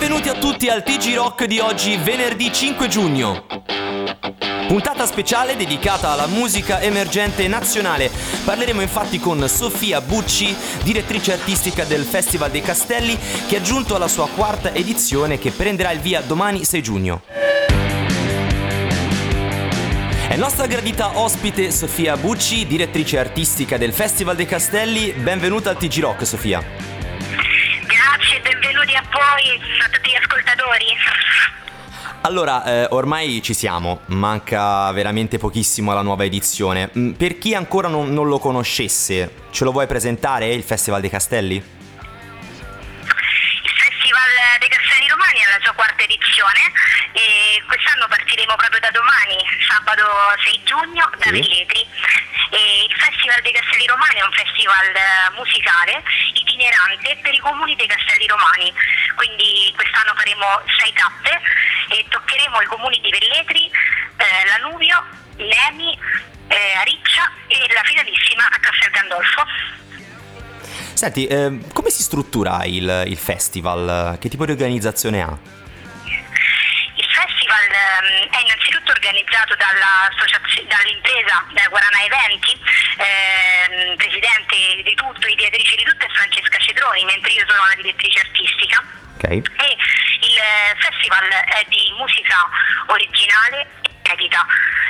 Benvenuti a tutti al TG Rock di oggi, venerdì 5 giugno. Puntata speciale dedicata alla musica emergente nazionale. Parleremo infatti con Sofia Bucci, direttrice artistica del Festival dei Castelli, che ha giunto alla sua quarta edizione che prenderà il via domani 6 giugno. È nostra gradita ospite Sofia Bucci, direttrice artistica del Festival dei Castelli. Benvenuta al TG Rock, Sofia. Grazie, benvenuti a voi e a tutti gli ascoltatori. Allora, ormai ci siamo, manca veramente pochissimo alla nuova edizione. Per chi ancora non lo conoscesse, ce lo vuoi presentare, il Festival dei Castelli? Il Festival dei Castelli Romani è alla sua quarta edizione e quest'anno partiremo proprio da domani, sabato 6 giugno, da Velletri. E il Festival dei Castelli Romani è un festival musicale itinerante per i comuni dei Castelli Romani, quindi quest'anno faremo 6 tappe e toccheremo i comuni di Velletri, Lanuvio, Nemi, Ariccia e la finalissima a Castel Gandolfo. Senti, come si struttura il festival? Che tipo di organizzazione ha? Il festival è innanzitutto organizzato dall'impresa Guarana Eventi, presidente di tutto, ideatrice di tutto è Francesca Cedroni, mentre io sono la direttrice artistica. Okay. E il festival è di musica originale e inedita.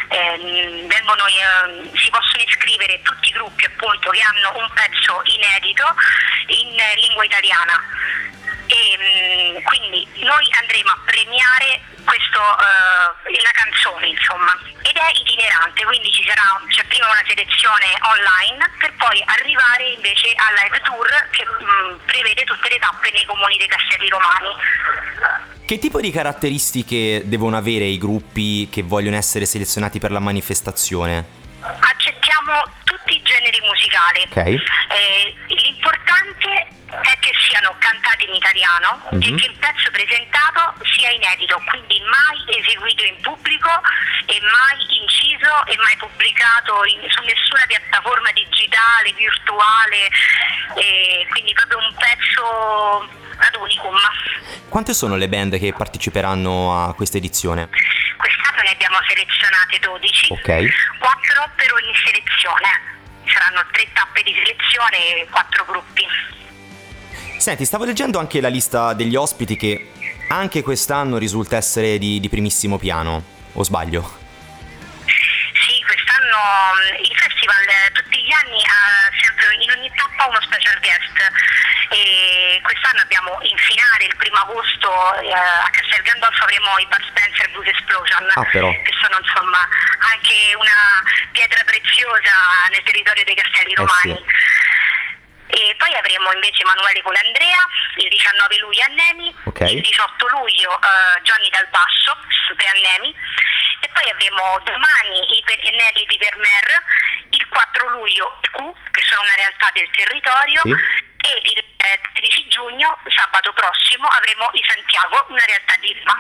Si possono iscrivere tutti i gruppi appunto che hanno un pezzo inedito in lingua italiana. E quindi noi andremo a premiare la canzone, insomma, ed è itinerante, quindi c'è prima una selezione online per poi arrivare invece al live tour che prevede tutte le tappe nei comuni dei Castelli Romani. Che tipo di caratteristiche devono avere i gruppi che vogliono essere selezionati per la manifestazione? Accettiamo tutti i generi musicali. Ok. L'importante è che siano cantati in italiano e che il pezzo presentato sia inedito, quindi mai eseguito in pubblico e mai inciso e mai pubblicato su nessuna piattaforma digitale, virtuale, quindi proprio un pezzo ad unicum. Quante sono le band che parteciperanno a questa edizione? Quest'anno ne abbiamo selezionate 12, Ok. 4 per ogni selezione. Saranno 3 tappe di selezione e 4 gruppi. Senti, stavo leggendo anche la lista degli ospiti che anche quest'anno risulta essere di primissimo piano, o sbaglio? Sì, quest'anno il festival tutti gli anni ha sempre in ogni tappa uno special guest e quest'anno abbiamo in finale il 1 agosto a Castel Gandolfo avremo i Bud Spencer Blues Explosion, che sono insomma anche una pietra preziosa nel territorio dei Castelli Romani. Sì. E poi avremo invece Emanuele Colandrea il 19 luglio a Nemi, il 18 luglio Johnny Dal Basso, sempre a Nemi, e poi avremo domani i Pennelli di Vermeer, il 4 luglio i Q, che sono una realtà del territorio, e il 13 giugno, sabato prossimo, avremo i Santiago, una realtà di Roma.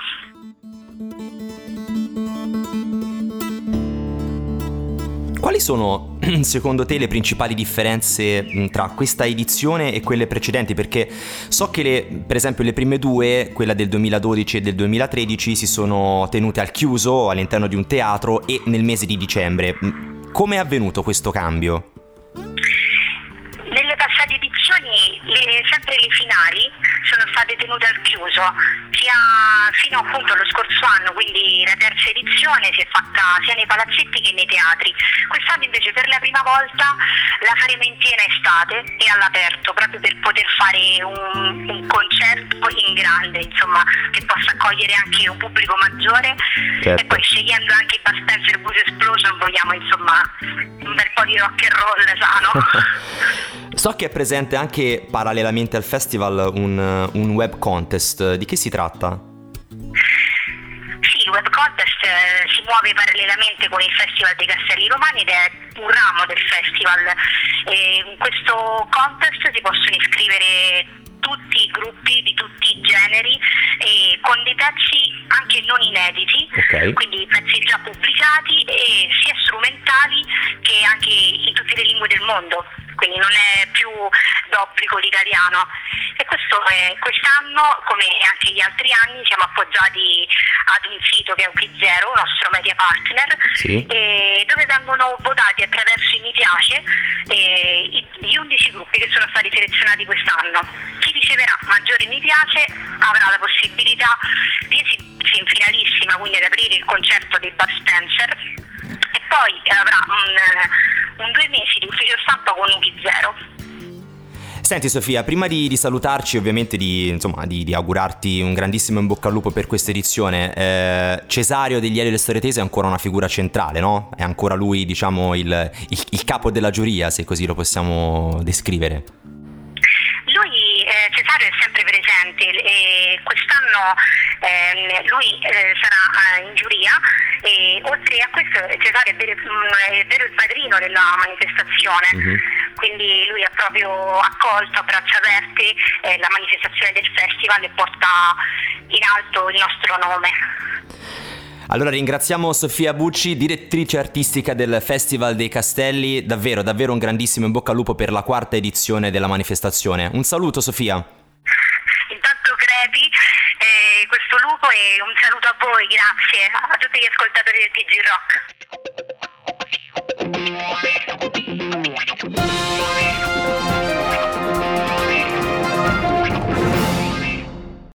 Quali sono, secondo te, le principali differenze tra questa edizione e quelle precedenti? Perché so che, per esempio, le prime due, quella del 2012 e del 2013, si sono tenute al chiuso all'interno di un teatro e nel mese di dicembre. Come è avvenuto questo cambio? Nelle passate edizioni sempre le finali sono state tenute al chiuso, sia fino appunto allo scorso anno, quindi la terza edizione si è fatta sia nei palazzetti che nei teatri. Quest'anno invece per la prima volta la faremo in piena estate e all'aperto, proprio per poter fare un concerto in grande, insomma, che possa accogliere anche un pubblico maggiore. Certo. E poi scegliendo anche i Bud Spencer Blues Explosion vogliamo insomma un bel po' di rock and roll sano. So che è presente anche parallelamente al festival un web contest. Di che si tratta? Sì, il web contest si muove parallelamente con il Festival dei Castelli Romani ed è un ramo del festival. In questo contest si possono iscrivere tutti i gruppi di tutti i generi e con dei pezzi anche non inediti, quindi pezzi già pubblicati e sia strumentali che anche in tutte le lingue del mondo. quindi non è più d'obbligo l'italiano. E quest'anno, come anche gli altri anni, siamo appoggiati ad un sito che è Uki0, un nostro media partner, sì, dove vengono votati attraverso i mi piace gli 11 gruppi che sono stati selezionati quest'anno. Chi riceverà maggiori mi piace avrà la possibilità di esibirsi in finalissima, quindi ad aprire il concerto dei Bud Spencer, e poi avrà un 2 mesi di ufficio stampa con Uki0. Senti Sofia, prima di salutarci, ovviamente di augurarti un grandissimo in bocca al lupo per questa edizione, Cesario degli Elio e le Storie Tese è ancora una figura centrale, no? È ancora lui, diciamo, il capo della giuria, se così lo possiamo descrivere. Lui, Cesario, è sempre presente e quest'anno lui sarà in giuria, e oltre a questo Cesario è vero il padrino della manifestazione. Mm-hmm. Quindi lui ha proprio accolto a braccia aperte la manifestazione del festival e porta in alto il nostro nome. Allora ringraziamo Sofia Bucci, direttrice artistica del Festival dei Castelli, davvero un grandissimo in bocca al lupo per la 4ª edizione della manifestazione. Un saluto Sofia. Intanto crepi questo lupo e un saluto a voi, grazie a tutti gli ascoltatori del TG Rock.